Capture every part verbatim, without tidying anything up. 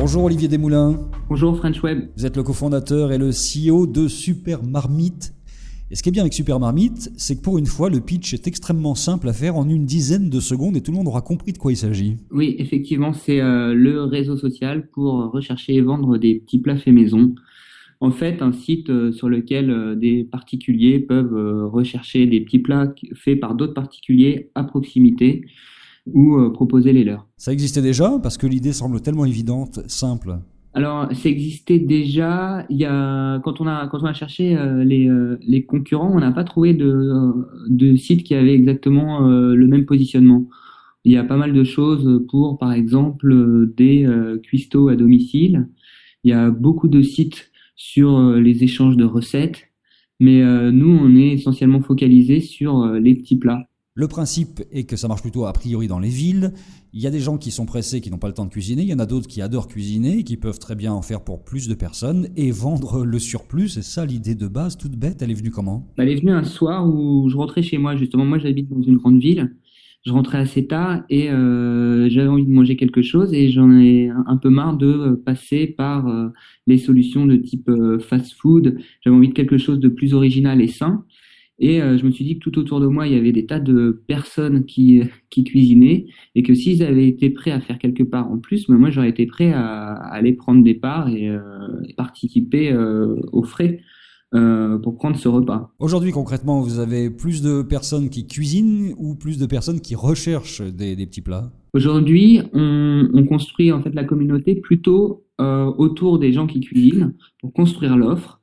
Bonjour Olivier Desmoulins. Bonjour French Web. Vous êtes le cofondateur et le C E O de Super Marmite. Et ce qui est bien avec Super Marmite, c'est que pour une fois, le pitch est extrêmement simple à faire en une dizaine de secondes et tout le monde aura compris de quoi il s'agit. Oui, effectivement, c'est euh, le réseau social pour rechercher et vendre des petits plats faits maison. En fait, un site euh, sur lequel euh, des particuliers peuvent euh, rechercher des petits plats faits par d'autres particuliers à proximité ou euh, proposer les leurs. Ça existait déjà parce que l'idée semble tellement évidente, simple. Alors, ça existait déjà. Il y a quand on a quand on a cherché euh, les euh, les concurrents, on n'a pas trouvé de euh, de site qui avait exactement euh, le même positionnement. Il y a pas mal de choses pour, par exemple, euh, des euh, cuistots à domicile. Il y a beaucoup de sites sur euh, les échanges de recettes, mais euh, nous, on est essentiellement focalisé sur euh, les petits plats. Le principe est que ça marche plutôt a priori dans les villes. Il y a des gens qui sont pressés, qui n'ont pas le temps de cuisiner. Il y en a d'autres qui adorent cuisiner, qui peuvent très bien en faire pour plus de personnes et vendre le surplus. C'est ça l'idée de base, toute bête. Elle est venue comment ? Elle est venue un soir où je rentrais chez moi. Justement, moi, j'habite dans une grande ville. Je rentrais assez tard et euh, j'avais envie de manger quelque chose et j'en ai un peu marre de passer par euh, les solutions de type euh, fast-food. J'avais envie de quelque chose de plus original et sain. Et euh, je me suis dit que tout autour de moi, il y avait des tas de personnes qui, qui cuisinaient et que s'ils avaient été prêts à faire quelque part en plus, ben moi, j'aurais été prêt à, à aller prendre des parts et, euh, et participer euh, aux frais euh, pour prendre ce repas. Aujourd'hui, concrètement, vous avez plus de personnes qui cuisinent ou plus de personnes qui recherchent des, des petits plats ? Aujourd'hui, on, on construit en fait la communauté plutôt euh, autour des gens qui cuisinent pour construire l'offre.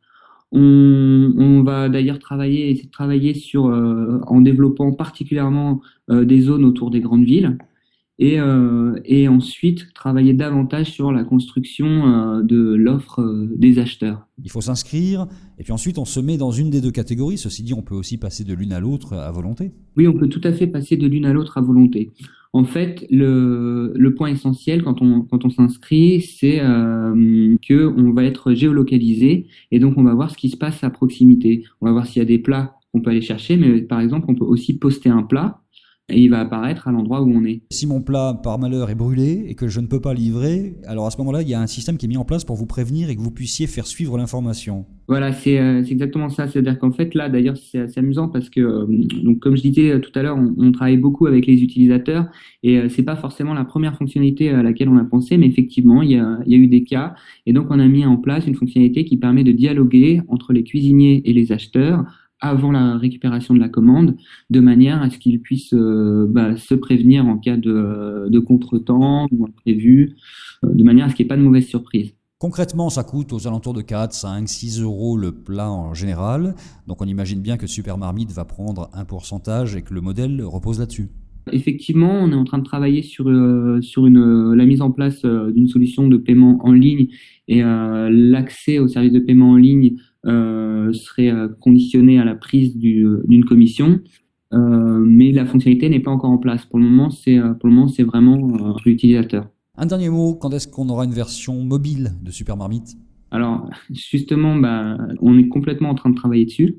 On, on va d'ailleurs travailler, essayer de travailler sur, euh, en développant particulièrement euh, des zones autour des grandes villes et, euh, et ensuite travailler davantage sur la construction euh, de l'offre euh, des acheteurs. Il faut s'inscrire et puis ensuite on se met dans une des deux catégories. Ceci dit, on peut aussi passer de l'une à l'autre à volonté. Oui, on peut tout à fait passer de l'une à l'autre à volonté. En fait, le, le point essentiel quand on, quand on s'inscrit, c'est euh, que on va être géolocalisé et donc on va voir ce qui se passe à proximité. On va voir s'il y a des plats qu'on peut aller chercher, mais par exemple, on peut aussi poster un plat et il va apparaître à l'endroit où on est. Si mon plat, par malheur, est brûlé et que je ne peux pas livrer, alors à ce moment-là, il y a un système qui est mis en place pour vous prévenir et que vous puissiez faire suivre l'information. Voilà, c'est euh, c'est exactement ça. C'est-à-dire qu'en fait, là, d'ailleurs, c'est assez amusant parce que, euh, donc, comme je disais tout à l'heure, on, on travaille beaucoup avec les utilisateurs et euh, c'est pas forcément la première fonctionnalité à laquelle on a pensé, mais effectivement, il y a, il y a eu des cas et donc on a mis en place une fonctionnalité qui permet de dialoguer entre les cuisiniers et les acheteurs avant la récupération de la commande, de manière à ce qu'ils puissent euh, bah, se prévenir en cas de, de contretemps ou imprévu, euh, de manière à ce qu'il n'y ait pas de mauvaise surprise. Concrètement, ça coûte aux alentours de quatre, cinq, six euros le plat en général. Donc on imagine bien que Super Marmite va prendre un pourcentage et que le modèle repose là-dessus. Effectivement, on est en train de travailler sur, euh, sur une, euh, la mise en place euh, d'une solution de paiement en ligne et euh, l'accès au service de paiement en ligne euh, serait euh, conditionné à la prise du, d'une commission, euh, mais la fonctionnalité n'est pas encore en place. Pour le moment, c'est, euh, pour le moment, c'est vraiment euh, l'utilisateur. Un dernier mot, quand est-ce qu'on aura une version mobile de Super Marmite ? Alors, justement, bah, on est complètement en train de travailler dessus.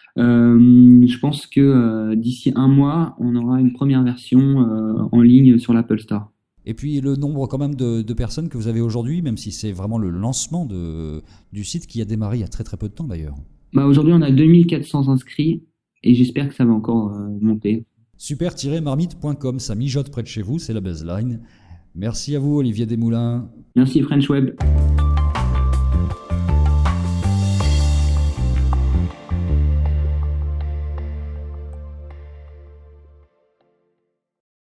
Euh, je pense que euh, d'ici un mois, on aura une première version euh, en ligne sur l'Apple Store. Et puis le nombre quand même de, de personnes que vous avez aujourd'hui, même si c'est vraiment le lancement de, du site qui a démarré il y a très très peu de temps d'ailleurs. Bah, aujourd'hui, on a deux mille quatre cents inscrits et j'espère que ça va encore euh, monter. super tiret marmite point com, ça mijote près de chez vous, c'est la baseline. Merci à vous Olivier Desmoulins. Merci French Web.